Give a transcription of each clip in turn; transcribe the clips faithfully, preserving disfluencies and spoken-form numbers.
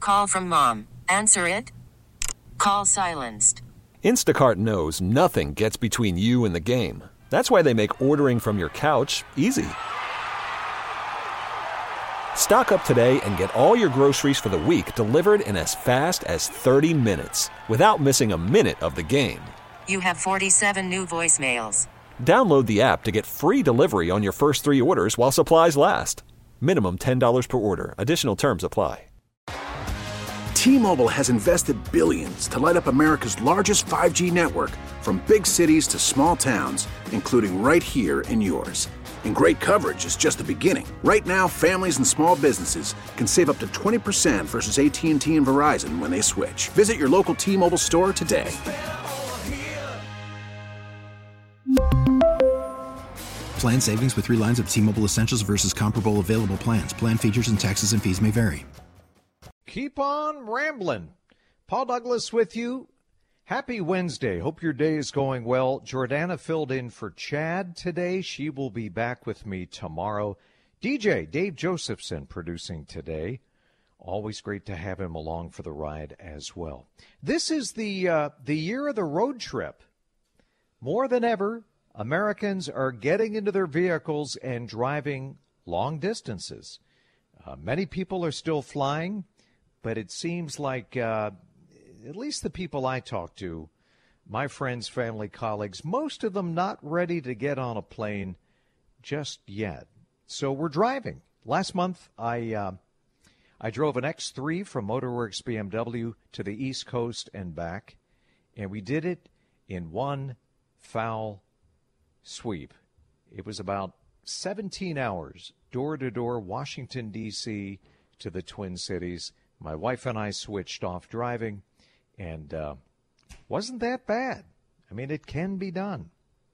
Call from mom. Answer it. Call silenced. Instacart knows nothing gets between you and the game. That's why they make ordering from your couch easy. Stock up today and get all your groceries for the week delivered in as fast as thirty minutes without missing a minute of the game. You have forty-seven new voicemails. Download the app to get free delivery on your first three orders while supplies last. Minimum ten dollars per order. Additional terms apply. T-Mobile has invested billions to light up America's largest five G network, from big cities to small towns, including right here in yours. And great coverage is just the beginning. Right now, families and small businesses can save up to twenty percent versus A T and T and Verizon when they switch. Visit your local T-Mobile store today. Plan savings with three lines of T-Mobile Essentials versus comparable available plans. Plan features and taxes and fees may vary. Keep on rambling. Paul Douglas with you. Happy Wednesday. Hope your day is going well. Jordana filled in for Chad today. She will be back with me tomorrow. D J Dave Josephson producing today. Always great to have him along for the ride as well. This is the uh, the year of the road trip. More than ever, Americans are getting into their vehicles and driving long distances. Uh, many people are still flying, but it seems like, uh, at least the people I talk to, my friends, family, colleagues, most of them not ready to get on a plane just yet. So we're driving. Last month, I uh, I drove an X three from Motorworks B M W to the East Coast and back, and we did it in one foul sweep. It was about seventeen hours, door-to-door, Washington, D C to the Twin Cities. My wife and I switched off driving, and uh, wasn't that bad. I mean, it can be done.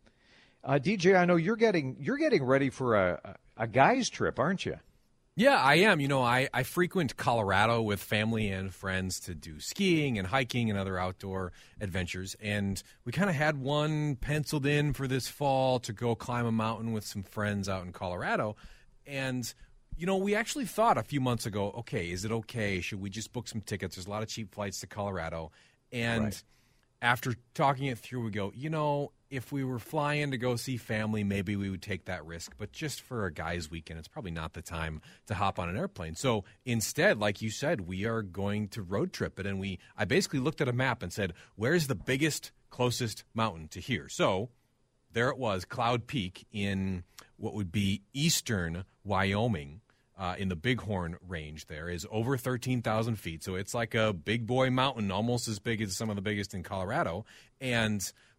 Uh, D J, I know you're getting you're getting ready for a, a, a guy's trip, aren't you? Yeah, I am. You know, I, I frequent Colorado with family and friends to do skiing and hiking and other outdoor adventures. And we kind of had one penciled in for this fall to go climb a mountain with some friends out in Colorado. And, you know, we actually thought a few months ago, okay, is it okay? Should we just book some tickets? There's a lot of cheap flights to Colorado. And right. After talking it through, we go, you know, if we were flying to go see family, maybe we would take that risk. But just for a guy's weekend, it's probably not the time to hop on an airplane. So instead, like you said, we are going to road trip it. And we, I basically looked at a map and said, where's the biggest, closest mountain to here? So there it was, Cloud Peak in what would be eastern Wyoming. Uh, in the Bighorn Range there is over thirteen thousand feet. So it's like a big boy mountain, almost as big as some of the biggest in Colorado. And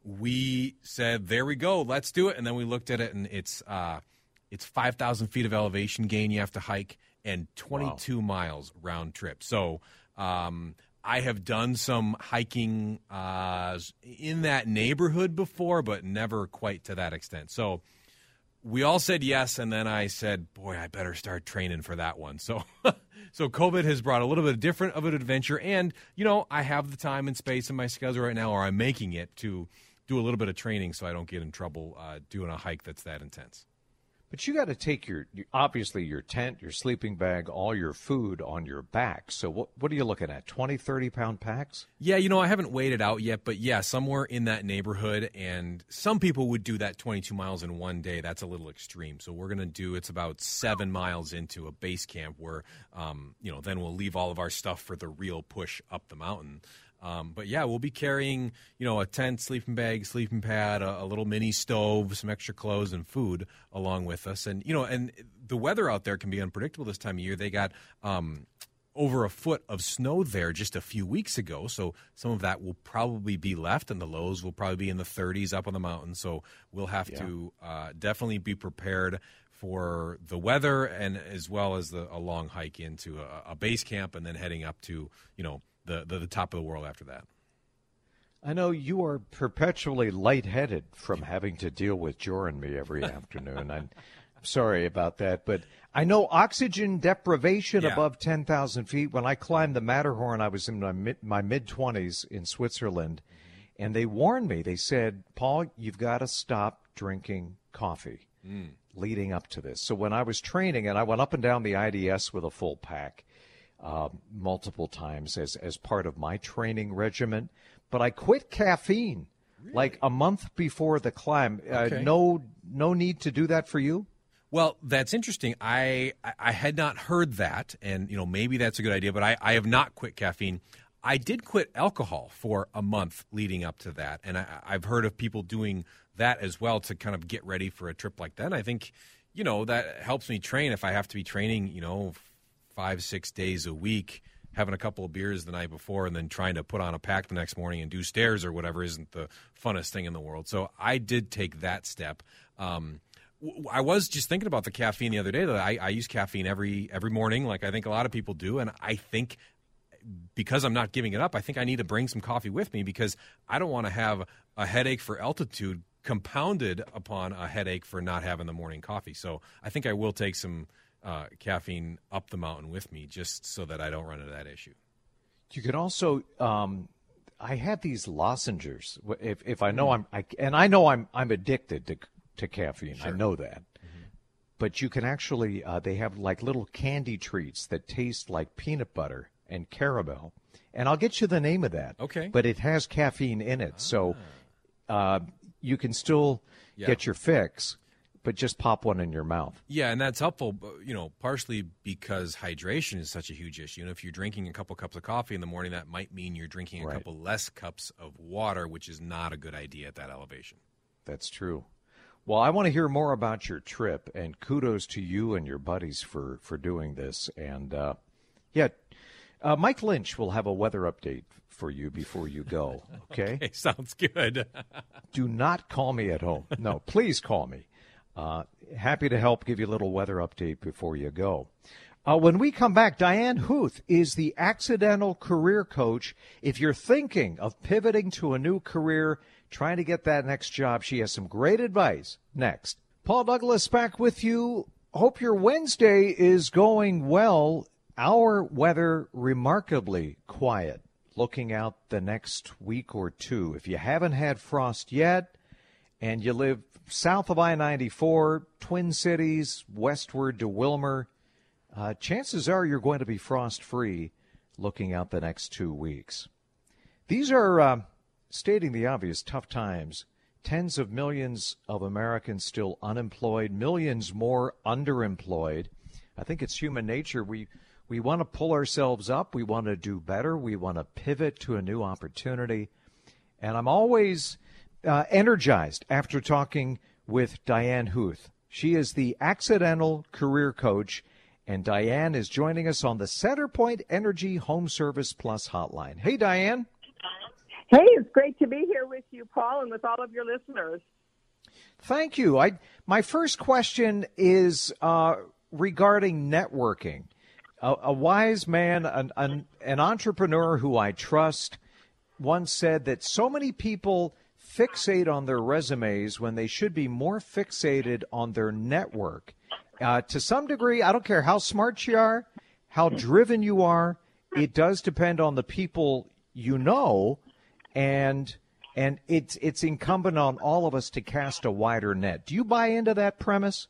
we said, there we go, let's do it. And then we looked at it, and it's uh, it's five thousand feet of elevation gain you have to hike and twenty-two wow. miles round trip. So um, I have done some hiking uh, in that neighborhood before, but never quite to that extent. So we all said yes, and then I said, boy, I better start training for that one. So so COVID has brought a little bit different of an adventure, and, you know, I have the time and space in my schedule right now, or I'm making it, to do a little bit of training so I don't get in trouble uh, doing a hike that's that intense. But you got to take your, obviously, your tent, your sleeping bag, all your food on your back. So what what are you looking at, twenty, thirty-pound packs? Yeah, you know, I haven't weighed it out yet, but, yeah, somewhere in that neighborhood. And some people would do that twenty-two miles in one day. That's a little extreme. So we're going to do, it's about seven miles into a base camp where, um, you know, then we'll leave all of our stuff for the real push up the mountain. Um, but, yeah, we'll be carrying, you know, a tent, sleeping bag, sleeping pad, a, a little mini stove, some extra clothes and food along with us. And, you know, and the weather out there can be unpredictable this time of year. They got um, over a foot of snow there just a few weeks ago. So some of that will probably be left, and the lows will probably be in the thirties up on the mountain. So we'll have yeah. to uh, definitely be prepared for the weather, and as well as the, a long hike into a, a base camp and then heading up to, you know, The, the the top of the world after that. I know you are perpetually lightheaded from having to deal with Jor and me every afternoon. I'm sorry about that, but I know oxygen deprivation yeah. above ten thousand feet. When I climbed the Matterhorn, I was in my mid, my mid-twenties in Switzerland, mm-hmm. and they warned me. They said, Paul, you've got to stop drinking coffee mm. leading up to this. So when I was training, and I went up and down the I D S with a full pack, uh, multiple times as, as part of my training regimen. But I quit caffeine really? like a month before the climb. Okay. Uh, no, no need to do that for you? Well, that's interesting. I I had not heard that, and you know maybe that's a good idea, but I, I have not quit caffeine. I did quit alcohol for a month leading up to that, and I, I've heard of people doing that as well to kind of get ready for a trip like that. And I think, you know, that helps me train if I have to be training, you know, five, six days a week, having a couple of beers the night before and then trying to put on a pack the next morning and do stairs or whatever isn't the funnest thing in the world. So I did take that step. Um, I was just thinking about the caffeine the other day. That I, I use caffeine every every morning, like I think a lot of people do, and I think because I'm not giving it up, I think I need to bring some coffee with me because I don't want to have a headache for altitude compounded upon a headache for not having the morning coffee. So I think I will take some uh, caffeine up the mountain with me just so that I don't run into that issue. You can also, um, I have these lozenges. If if I know I'm, I, and I know I'm I'm addicted to to caffeine. Sure. I know that. Mm-hmm. But you can actually, uh, they have like little candy treats that taste like peanut butter and caramel, and I'll get you the name of that. Okay. But it has caffeine in it, ah. so uh, you can still yeah. get your fix, but just pop one in your mouth. Yeah, and that's helpful, you know, partially because hydration is such a huge issue. You know, if you're drinking a couple cups of coffee in the morning, that might mean you're drinking a right. couple less cups of water, which is not a good idea at that elevation. That's true. Well, I want to hear more about your trip, and kudos to you and your buddies for, for doing this. And, uh, yeah, Uh, Mike Lynch will have a weather update for you before you go, okay? Okay, sounds good. Do not call me at home. No, please call me. Uh, happy to help give you a little weather update before you go. Uh, when we come back, Diane Huth is the accidental career coach. If you're thinking of pivoting to a new career, trying to get that next job, she has some great advice next. Paul Douglas back with you. Hope your Wednesday is going well. Our weather remarkably quiet looking out the next week or two. If you haven't had frost yet and you live south of I ninety-four, Twin Cities, westward to Wilmer, uh, chances are you're going to be frost-free looking out the next two weeks. These are, uh, stating the obvious, tough times. Tens of millions of Americans still unemployed, millions more underemployed. I think it's human nature. We We want to pull ourselves up. We want to do better. We want to pivot to a new opportunity. And I'm always uh, energized after talking with Diane Huth. She is the accidental career coach, and Diane is joining us on the CenterPoint Energy Home Service Plus hotline. Hey, Diane. Hey, it's great to be here with you, Paul, and with all of your listeners. Thank you. I my first question is uh, regarding networking. A, a wise man, an, an, an entrepreneur who I trust, once said that so many people fixate on their resumes when they should be more fixated on their network. Uh, to some degree, I don't care how smart you are, how driven you are, it does depend on the people you know, and and it's it's incumbent on all of us to cast a wider net. Do you buy into that premise?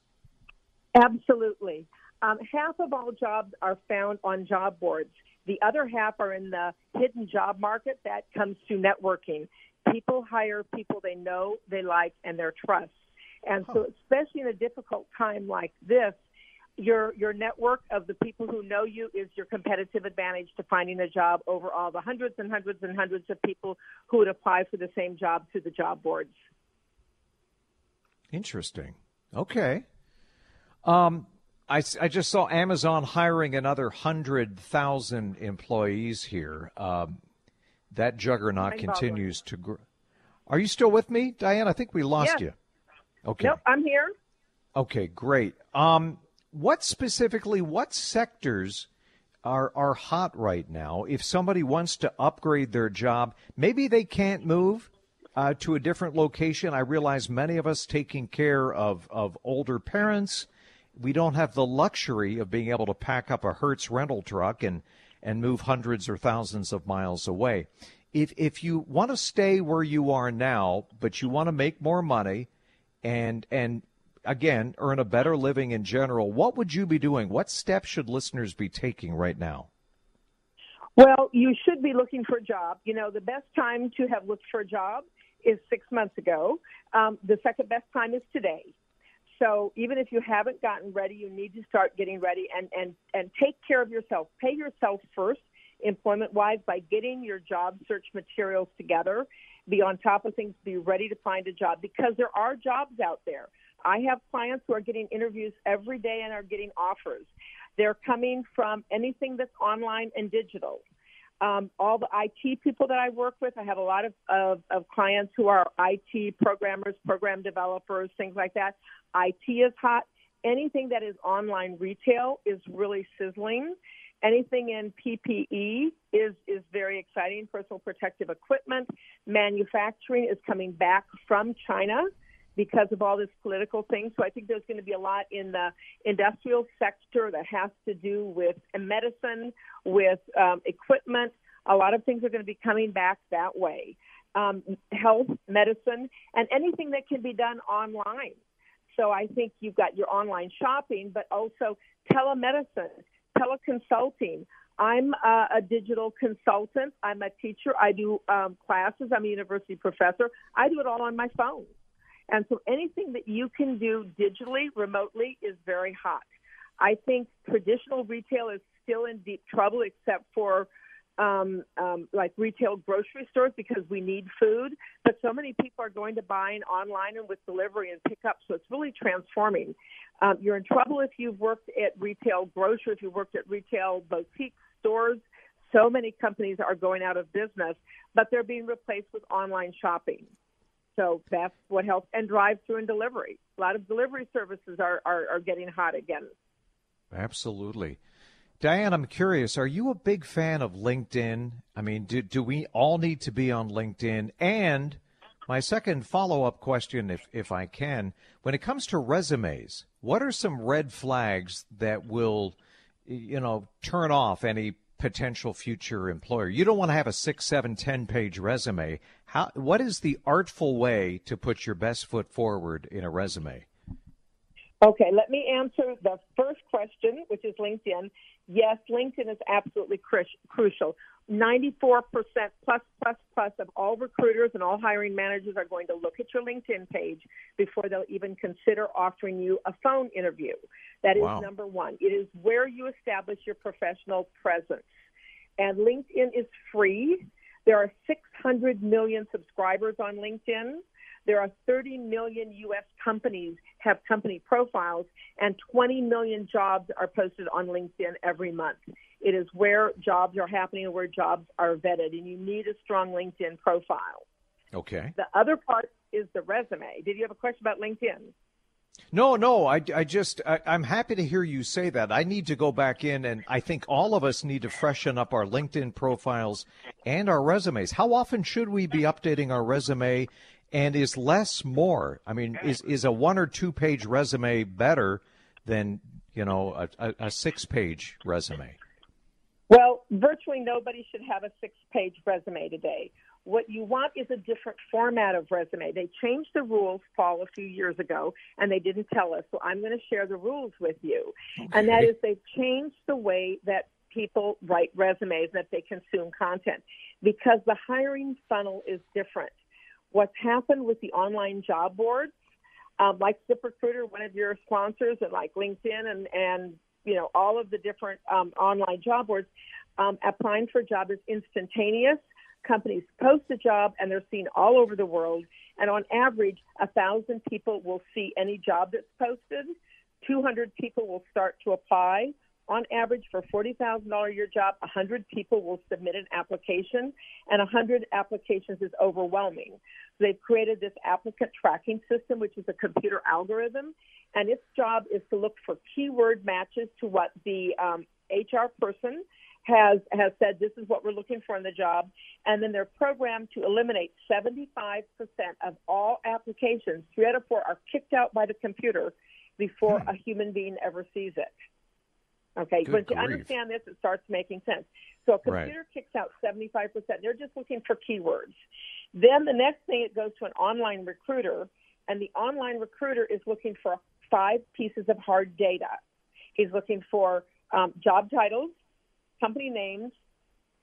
Absolutely. Um, half of all jobs are found on job boards. The other half are in the hidden job market that comes through networking. People hire people they know, they like, and their trust. And so especially in a difficult time like this, your your network of the people who know you is your competitive advantage to finding a job over all the hundreds and hundreds and hundreds of people who would apply for the same job through the job boards. Interesting. Okay. Um, I, I just saw Amazon hiring another one hundred thousand employees here. Um, that juggernaut continues to grow. Are you still with me, Diane? I think we lost yeah. you. Okay. Nope, I'm here. Okay, great. Um, what specifically, what sectors are are hot right now? If somebody wants to upgrade their job, maybe they can't move uh, to a different location. I realize many of us taking care of, of older parents, we don't have the luxury of being able to pack up a Hertz rental truck and, and move hundreds or thousands of miles away. If if you want to stay where you are now, but you want to make more money and and again earn a better living in general, what would you be doing? What steps should listeners be taking right now? Well, you should be looking for a job. You know, the best time to have looked for a job is six months ago. Um, the second best time is today. So even if you haven't gotten ready, you need to start getting ready and, and, and take care of yourself. Pay yourself first, employment-wise, by getting your job search materials together. Be on top of things. Be ready to find a job because there are jobs out there. I have clients who are getting interviews every day and are getting offers. They're coming from anything that's online and digital. Um, all the I T people that I work with, I have a lot of, of, of clients who are I T programmers, program developers, things like that. I T is hot. Anything that is online retail is really sizzling. Anything in P P E is, is very exciting, personal protective equipment. Manufacturing is coming back from China because of all this political thing. So I think there's going to be a lot in the industrial sector that has to do with medicine, with um, equipment. A lot of things are going to be coming back that way. Um, health, medicine, and anything that can be done online. So I think you've got your online shopping, but also telemedicine, teleconsulting. I'm uh, a digital consultant. I'm a teacher. I do um, classes. I'm a university professor. I do it all on my phone. And so anything that you can do digitally, remotely, is very hot. I think traditional retail is still in deep trouble except for um, um, like retail grocery stores because we need food. But so many people are going to buying online and with delivery and pickup, so it's really transforming. Um, you're in trouble if you've worked at retail grocery, if you've worked at retail boutique stores. So many companies are going out of business, but they're being replaced with online shopping. So that's what helps. And drive-through and delivery. A lot of delivery services are, are, are getting hot again. Absolutely. Diane, I'm curious, are you a big fan of LinkedIn? I mean, do, do we all need to be on LinkedIn? And my second follow-up question, if, if I can, when it comes to resumes, what are some red flags that will, you know, turn off any potential future employer? You don't want to have a six, seven, ten-page resume. How? What is the artful way to put your best foot forward in a resume? Okay, let me answer the first question, which is LinkedIn. Yes, LinkedIn is absolutely cru- crucial. ninety-four percent plus, plus, plus of all recruiters and all hiring managers are going to look at your LinkedIn page before they'll even consider offering you a phone interview. That is wow. Number one. It is where you establish your professional presence. And LinkedIn is free. There are six hundred million subscribers on LinkedIn. There are thirty million U S companies have company profiles, and twenty million jobs are posted on LinkedIn every month. It is where jobs are happening and where jobs are vetted, and you need a strong LinkedIn profile. Okay. The other part is the resume. Did you have a question about LinkedIn? No, no, I, I just, I, I'm happy to hear you say that. I need to go back in, and I think all of us need to freshen up our LinkedIn profiles and our resumes. How often should we be updating our resume, and is less more? I mean, is, is a one or two page resume better than, you know, a, a, a six page resume? Well, virtually nobody should have a six page resume today. What you want is a different format of resume. They changed the rules, Paul, a few years ago, and they didn't tell us. So I'm going to share the rules with you. Okay. And that is they've changed the way that people write resumes and that they consume content because the hiring funnel is different. What's happened with the online job boards, um, like ZipRecruiter, one of your sponsors, and like LinkedIn and, and you know, all of the different um, online job boards, um, applying for a job is instantaneous. Companies post a job, and they're seen all over the world. And on average, one thousand people will see any job that's posted. two hundred people will start to apply. On average, for forty thousand dollars a year job, one hundred people will submit an application, and one hundred applications is overwhelming. So they've created this applicant tracking system, which is a computer algorithm, and its job is to look for keyword matches to what the um, H R person has has said, this is what we're looking for in the job, and then they're programmed to eliminate seventy-five percent of all applications. Three out of four are kicked out by the computer before hmm. a human being ever sees it. Okay, Good once you grief. understand this, it starts making sense. So a computer Right. kicks out seventy-five percent. They're just looking for keywords. Then the next thing, it goes to an online recruiter, and the online recruiter is looking for five pieces of hard data. He's looking for um, job titles, company names,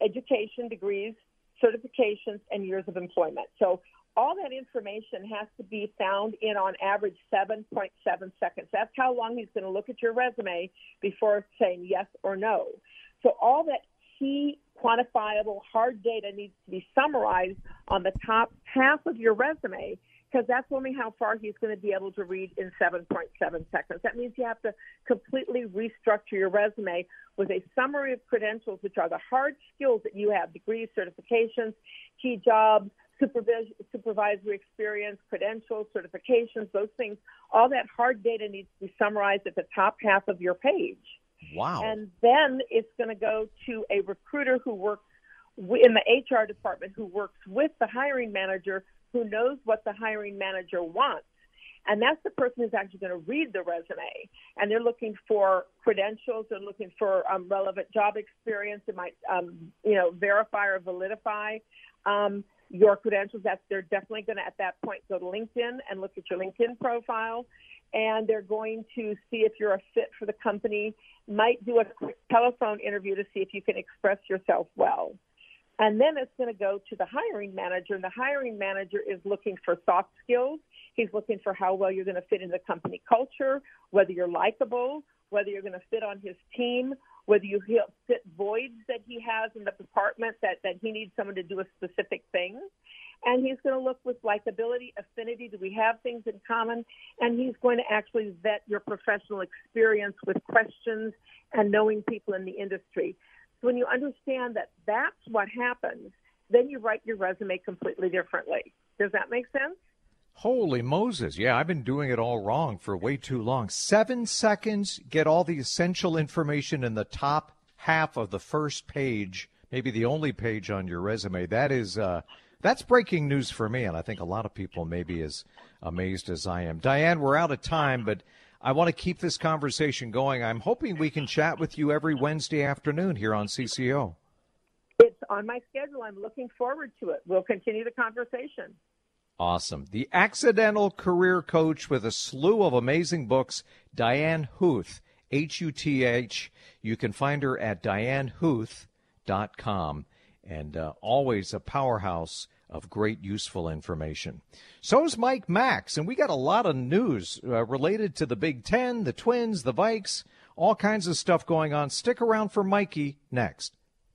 education, degrees, certifications, and years of employment. So all that information has to be found in, on average, seven point seven seconds. That's how long he's going to look at your resume before saying yes or no. So all that key, quantifiable, hard data needs to be summarized on the top half of your resume, because that's only how far he's going to be able to read in seven point seven seconds. That means you have to completely restructure your resume with a summary of credentials, which are the hard skills that you have: degrees, certifications, key jobs, supervision, supervisory experience, credentials, certifications, those things. All that hard data needs to be summarized at the top half of your page. Wow. And then it's going to go to a recruiter who works in the H R department, who works with the hiring manager, who knows what the hiring manager wants. And that's the person who's actually going to read the resume. And they're looking for credentials. They're looking for um, relevant job experience. It might, um, you know, verify or validify um, your credentials. That's, they're definitely going to, at that point, go to LinkedIn and look at your LinkedIn profile. And they're going to see if you're a fit for the company, might do a quick telephone interview to see if you can express yourself well. And then it's going to go to the hiring manager, and the hiring manager is looking for soft skills. He's looking for how well you're going to fit in the company culture, whether you're likable, whether you're going to fit on his team, whether you fit voids that he has in the department that, that he needs someone to do a specific thing. And he's going to look with likability, affinity, do we have things in common? And he's going to actually vet your professional experience with questions and knowing people in the industry. So when you understand that that's what happens, then you write your resume completely differently. Does that make sense? Holy Moses. Yeah, I've been doing it all wrong for way too long. Seven seconds, get all the essential information in the top half of the first page, maybe the only page on your resume. That is, uh, that's breaking news for me, and I think a lot of people may be as amazed as I am. Diane, we're out of time, but I want to keep this conversation going. I'm hoping we can chat with you every Wednesday afternoon here on C C O. It's on my schedule. I'm looking forward to it. We'll continue the conversation. Awesome. The accidental career coach with a slew of amazing books, Diane Huth, H U T H. You can find her at diane huth dot com. And uh, always a powerhouse of great, useful information. So is Mike Max, and we got a lot of news uh, related to the Big Ten, the Twins, the Vikes, all kinds of stuff going on. Stick around for Mikey next.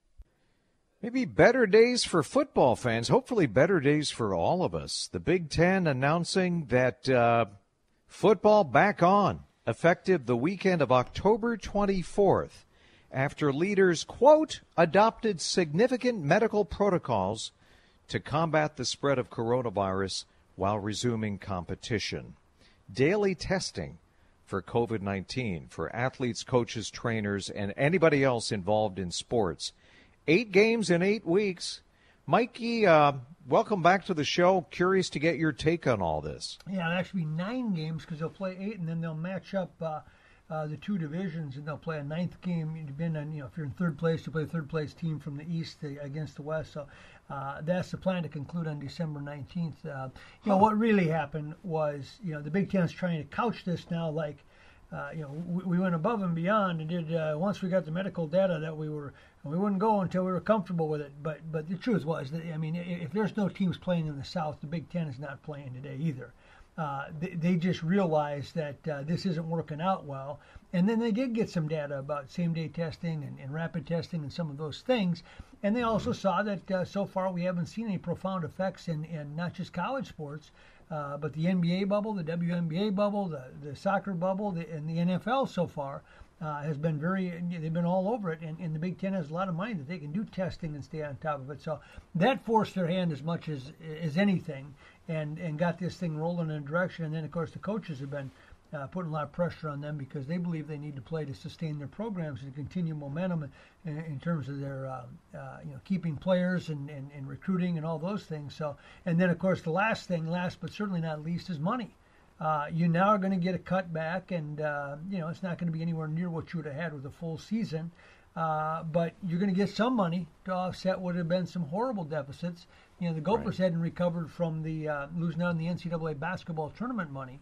Maybe better days for football fans, hopefully better days for all of us. The Big Ten announcing that uh, football back on, effective the weekend of October twenty-fourth. After leaders, quote, adopted significant medical protocols to combat the spread of coronavirus while resuming competition. Daily testing for COVID nineteen for athletes, coaches, trainers, and anybody else involved in sports. Eight games in eight weeks. Mikey, uh, welcome back to the show. Curious to get your take on all this. Yeah, it'll actually be nine games because they'll play eight, and then they'll match up uh, Uh, the two divisions, and they'll play a ninth game. Depending on, you know, if you're in third place, you play a third place team from the East against the West. So uh, that's the plan to conclude on December nineteenth. Uh, you know, what really happened was, you know, the Big Ten's trying to couch this now like, uh, you know, we, we went above and beyond and did, uh, once we got the medical data that we were, we wouldn't go until we were comfortable with it. But, but the truth was that, I mean, if there's no teams playing in the South, the Big Ten is not playing today either. Uh, they, they just realized that uh, this isn't working out well. And then they did get some data about same-day testing and, and rapid testing and some of those things. And they also saw that uh, so far we haven't seen any profound effects in, in not just college sports, uh, but the N B A bubble, the W N B A bubble, the, the soccer bubble, the, and the N F L so far uh, has been very, they've been all over it. And, and the Big Ten has a lot of money that they can do testing and stay on top of it. So that forced their hand as much as, as anything. And, and got this thing rolling in a direction. And then, of course, the coaches have been uh, putting a lot of pressure on them because they believe they need to play to sustain their programs and continue momentum in, in terms of their, uh, uh, you know, keeping players and, and, and recruiting and all those things. So, and then, of course, the last thing, last but certainly not least, is money. Uh, you now are going to get a cut back, and, uh, you know, it's not going to be anywhere near what you would have had with a full season. Uh, but you're going to get some money to offset what have been some horrible deficits. You know, the Gophers right. hadn't recovered from the uh, losing out on the N C double A basketball tournament money.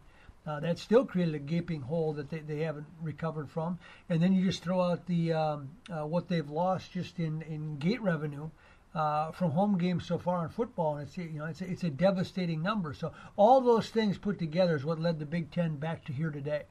Uh, that still created a gaping hole that they, they haven't recovered from. And then you just throw out the um, uh, what they've lost just in, in gate revenue uh, from home games so far in football, and it's you know it's a, it's a devastating number. So all those things put together is what led the Big Ten back to here today.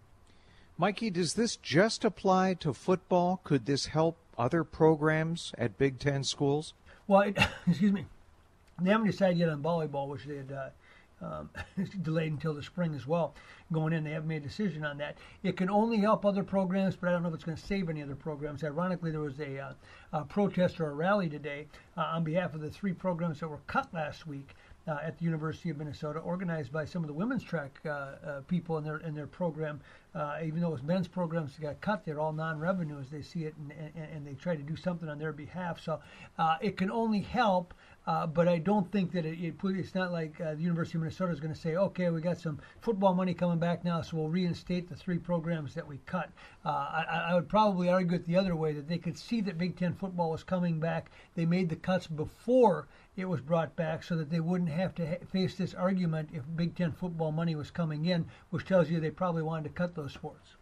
Mikey, does this just apply to football? Could this help other programs at Big Ten schools? Well, it, excuse me, they haven't decided yet on volleyball, which they had. Uh, Um, delayed until the spring as well. Going in, they haven't made a decision on that. It can only help other programs, but I don't know if it's going to save any other programs. Ironically, there was a, uh, a protest or a rally today uh, on behalf of the three programs that were cut last week uh, at the University of Minnesota, organized by some of the women's track uh, uh, people in their in their program. Uh, even though it was men's programs that got cut, they're all non-revenue as they see it, and, and, and they try to do something on their behalf. So uh, it can only help. Uh, but I don't think that it, it put, it's not like uh, the University of Minnesota is going to say, okay, we got some football money coming back now, so we'll reinstate the three programs that we cut. Uh, I, I would probably argue it the other way, that they could see that Big Ten football was coming back. They made the cuts before it was brought back so that they wouldn't have to ha- face this argument if Big Ten football money was coming in, which tells you they probably wanted to cut those sports.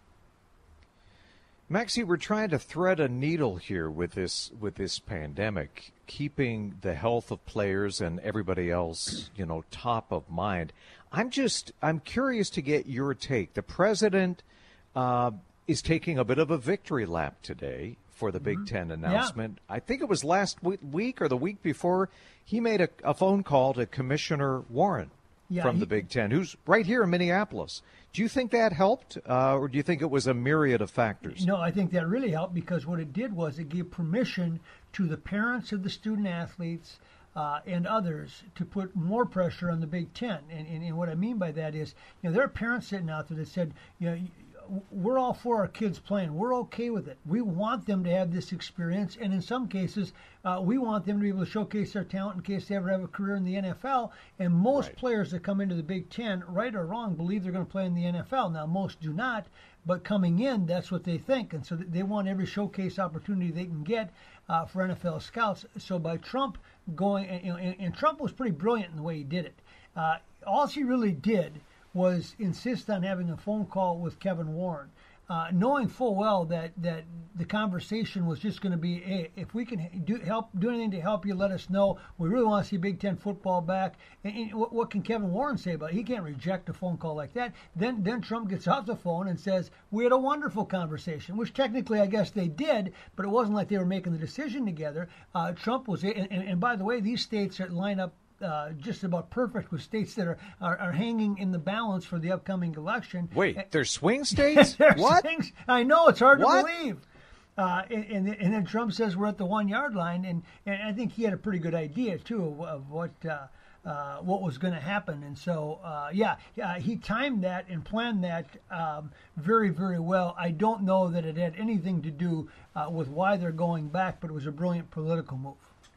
Maxie, we're trying to thread a needle here with this with this pandemic, keeping the health of players and everybody else, you know, top of mind. I'm just I'm curious to get your take. The president uh, is taking a bit of a victory lap today for the mm-hmm. Big Ten announcement. Yeah. I think it was last week or the week before he made a, a phone call to Commissioner Warren yeah, from he, the Big Ten, who's right here in Minneapolis. Do you think that helped, uh, or do you think it was a myriad of factors? No, I think that really helped, because what it did was it gave permission to the parents of the student athletes uh, and others to put more pressure on the Big Ten. And, and, and what I mean by that is, you know, there are parents sitting out there that said, you know, we're all for our kids playing. We're okay with it. We want them to have this experience, and in some cases, uh, we want them to be able to showcase their talent in case they ever have a career in the N F L. And most right. players that come into the Big Ten, right or wrong, believe they're going to play in the N F L. Now, most do not, but coming in, that's what they think, and so they want every showcase opportunity they can get uh, for N F L scouts. So by Trump going, and, you know, and, and Trump was pretty brilliant in the way he did it. Uh, all he really did was insist on having a phone call with Kevin Warren, uh, knowing full well that, that the conversation was just going to be, hey, if we can do help do anything to help you, let us know. We really want to see Big Ten football back. And, and what, what can Kevin Warren say about it? He can't reject a phone call like that. Then then Trump gets off the phone and says, we had a wonderful conversation, which technically I guess they did, but it wasn't like they were making the decision together. Uh, Trump was, and, and, and by the way, these states that line up Uh, just about perfect with states that are, are, are hanging in the balance for the upcoming election. Wait, they're swing states? What? Swings. I know, it's hard what? to believe. Uh, and, and, and then Trump says we're at the one-yard line, and, and I think he had a pretty good idea, too, of, of what uh, uh, what was going to happen. And so, uh, yeah, uh, he timed that and planned that um, very, very well. I don't know that it had anything to do uh, with why they're going back, but it was a brilliant political move.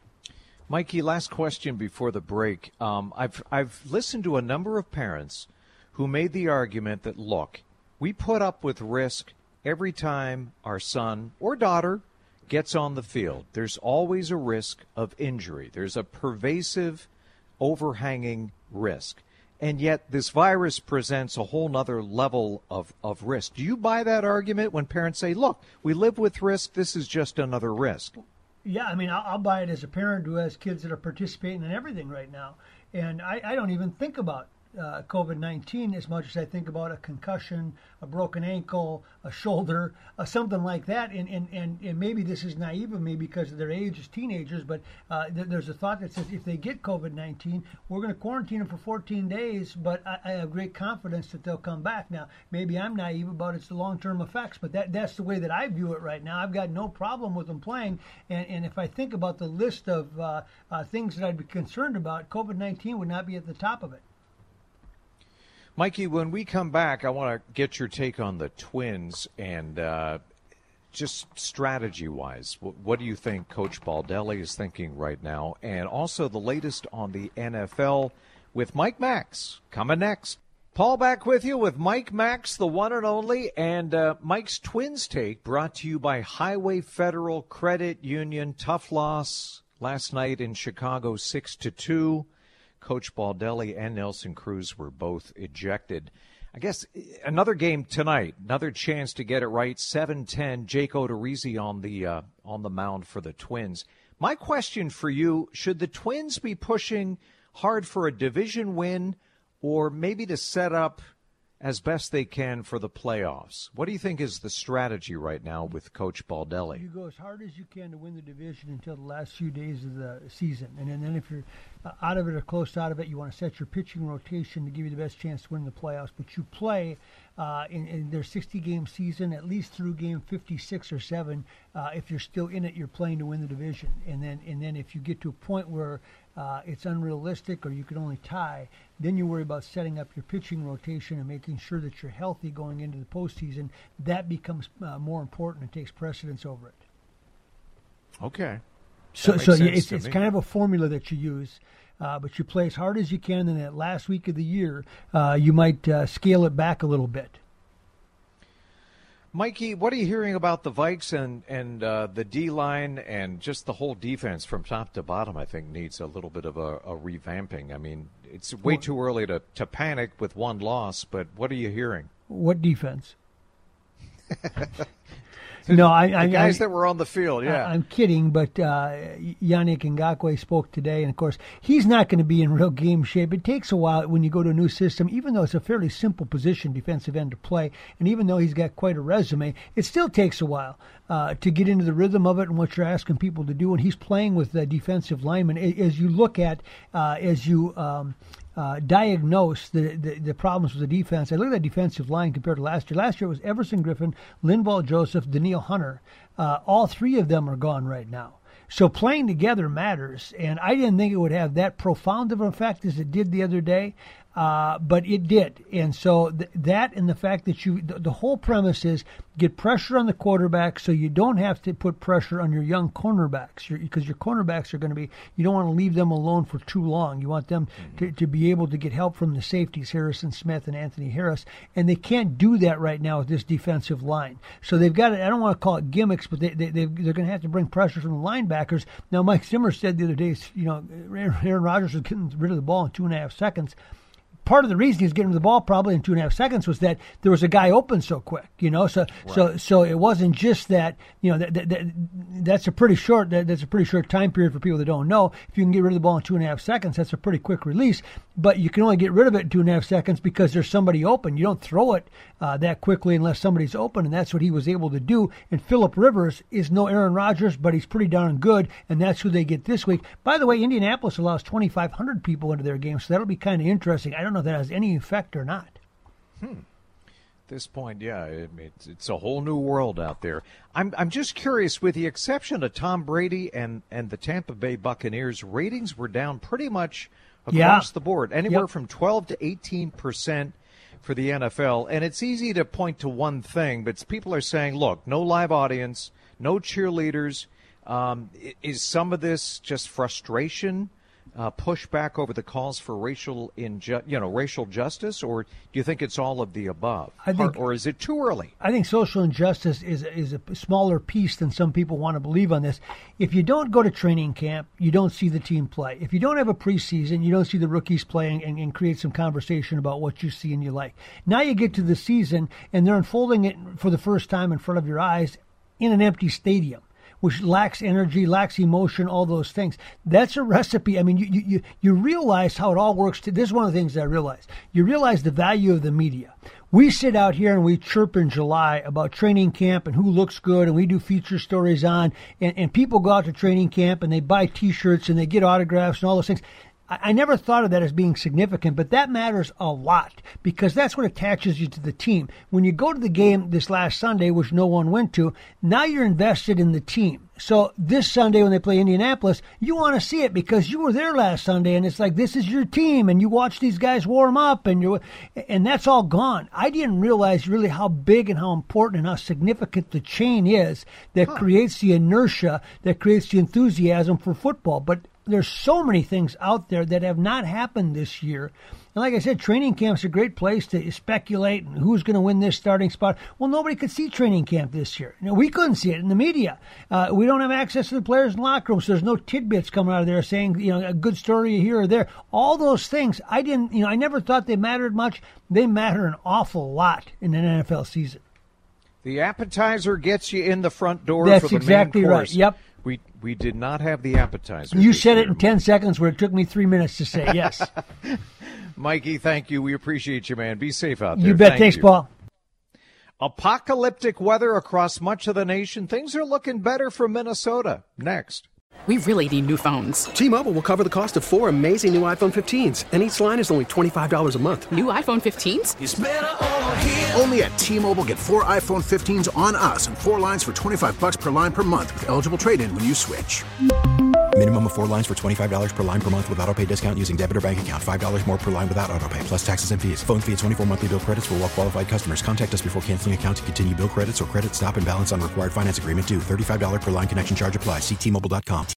Mikey, last question before the break. Um, I've I've listened to a number of parents who made the argument that, look, we put up with risk every time our son or daughter gets on the field. There's always a risk of injury. There's a pervasive, overhanging risk. And yet this virus presents a whole nother level of, of risk. Do you buy that argument when parents say, look, we live with risk, this is just another risk? Yeah, I mean, I'll, I'll buy it as a parent who has kids that are participating in everything right now. And I, I don't even think about uh, COVID nineteen as much as I think about a concussion, a broken ankle, a shoulder, uh, something like that. And, and, and, and maybe this is naive of me because of their age as teenagers, but uh, th- there's a thought that says if they get COVID nineteen, we're going to quarantine them for fourteen days, but I, I have great confidence that they'll come back. Now, maybe I'm naive about its long-term effects, but that, that's the way that I view it right now. I've got no problem with them playing, and, and if I think about the list of uh, uh, things that I'd be concerned about, COVID nineteen would not be at the top of it. Mikey, when we come back, I want to get your take on the Twins and uh, just strategy-wise. What, what do you think Coach Baldelli is thinking right now? And also the latest on the N F L with Mike Max coming next. Paul back with you with Mike Max, the one and only, and uh, Mike's Twins Take brought to you by Highway Federal Credit Union. Tough loss last night in Chicago, six to two. Coach Baldelli and Nelson Cruz were both ejected. I guess another game tonight, another chance to get it right. seven ten, Jake Odorizzi on the uh, on the mound for the Twins. My question for you, should the Twins be pushing hard for a division win or maybe to set up as best they can for the playoffs? What do you think is the strategy right now with Coach Baldelli? You go as hard as you can to win the division until the last few days of the season. And then, and then if you're out of it or close out of it, you want to set your pitching rotation to give you the best chance to win the playoffs. But you play uh, in, in their sixty-game season, at least through game fifty-six or seven. Uh, if you're still in it, you're playing to win the division. And then, and then if you get to a point where uh, it's unrealistic or you can only tie, then you worry about setting up your pitching rotation and making sure that you're healthy going into the postseason. That becomes uh, more important and takes precedence over it. Okay. So, so yeah, it's, it's kind of a formula that you use, uh, but you play as hard as you can. And that last week of the year, uh, you might uh, scale it back a little bit. Mikey, what are you hearing about the Vikes and, and uh, the D-line and just the whole defense from top to bottom? I think needs a little bit of a, a revamping. I mean, it's way too early to, to panic with one loss, but what are you hearing? What defense? No, I, the I, guys I, that were on the field, yeah. I, I'm kidding, but uh, Yannick Ngakoue spoke today, and of course, he's not going to be in real game shape. It takes a while when you go to a new system, even though it's a fairly simple position, defensive end, to play, and even though he's got quite a resume, it still takes a while uh, to get into the rhythm of it and what you're asking people to do. And he's playing with the defensive linemen. As you look at, uh, as you um, Uh, diagnose the, the, the problems with the defense. I look at that defensive line compared to last year. Last year it was Everson Griffin, Linval Joseph, Daniil Hunter. Uh, all three of them are gone right now. So playing together matters, and I didn't think it would have that profound of an effect as it did the other day, uh, but it did. And so th- that and the fact that you, th- the whole premise is get pressure on the quarterback so you don't have to put pressure on your young cornerbacks, because your cornerbacks are going to be, you don't want to leave them alone for too long. You want them mm-hmm. to, to be able to get help from the safeties, Harrison Smith and Anthony Harris, and they can't do that right now with this defensive line. So they've got, I don't want to call it gimmicks, but they, they, they're going to have to bring pressure from the linebackers. Now, Mike Zimmer said the other day, you know, Aaron Rodgers was getting rid of the ball in two and a half seconds. Part of the reason he was getting the ball probably in two and a half seconds was that there was a guy open so quick, you know. So, right. so, so it wasn't just that, you know, that, that, that that's a pretty short that, that's a pretty short time period for people that don't know. If you can get rid of the ball in two and a half seconds, that's a pretty quick release. But you can only get rid of it in two and a half seconds because there's somebody open. You don't throw it uh, that quickly unless somebody's open, and that's what he was able to do. And Phillip Rivers is no Aaron Rodgers, but he's pretty darn good, and that's who they get this week. By the way, Indianapolis allows twenty-five hundred people into their game, so that'll be kind of interesting. I don't know if that has any effect or not. Hmm. At this point, yeah, it, it's, it's a whole new world out there. I'm I'm just curious, with the exception of Tom Brady and, and the Tampa Bay Buccaneers, ratings were down pretty much across yeah. the board, anywhere yep. from twelve to eighteen percent for the N F L. And it's easy to point to one thing, but people are saying, look, no live audience, no cheerleaders. Um, is some of this just frustration? Uh, push back over the calls for racial, inju- you know, racial justice, or do you think it's all of the above, I think, or, or is it too early? I think social injustice is is a smaller piece than some people want to believe on this. If you don't go to training camp, you don't see the team play. If you don't have a preseason, you don't see the rookies playing and, and create some conversation about what you see and you like. Now you get to the season, and they're unfolding it for the first time in front of your eyes in an empty stadium, which lacks energy, lacks emotion, all those things. That's a recipe. I mean, you you you realize how it all works. To, this is one of the things that I realized. You realize the value of the media. We sit out here and we chirp in July about training camp and who looks good, and we do feature stories on, and, and people go out to training camp and they buy T-shirts and they get autographs and all those things. I never thought of that as being significant, but that matters a lot because that's what attaches you to the team. When you go to the game this last Sunday, which no one went to, now you're invested in the team. So this Sunday when they play Indianapolis, you want to see it because you were there last Sunday, and it's like this is your team, and you watch these guys warm up, and you and that's all gone. I didn't realize really how big and how important and how significant the chain is that huh. creates the inertia, that creates the enthusiasm for football. But there's so many things out there that have not happened this year. And like I said, training camp's a great place to speculate and who's going to win this starting spot. Well, nobody could see training camp this year. You know, we couldn't see it in the media. Uh, we don't have access to the players in the locker room, so there's no tidbits coming out of there saying, you know, a good story here or there. All those things, I didn't, you know, I never thought they mattered much. They matter an awful lot in an N F L season. The appetizer gets you in the front door. That's for the exactly main right. course. Yep. We we did not have the appetizer. You this said year. it in ten seconds where it took me three minutes to say yes. Mikey, thank you. We appreciate you, man. Be safe out there. You bet. Thank Thanks, you. Paul. Apocalyptic weather across much of the nation. Things are looking better for Minnesota. Next. We really need new phones. T-Mobile will cover the cost of four amazing new iPhone fifteens, and each line is only twenty-five dollars a month. New iPhone fifteens? It's better over here. Only at T-Mobile, get four iPhone fifteens on us and four lines for twenty-five bucks per line per month with eligible trade-in when you switch. Minimum of four lines for twenty-five dollars per line per month with autopay discount using debit or bank account. five dollars more per line without autopay, plus taxes and fees. Phone fee at twenty-four monthly bill credits for well-qualified customers. Contact us before canceling account to continue bill credits or credit stop and balance on required finance agreement due. thirty-five dollars per line connection charge applies. See T Mobile dot com.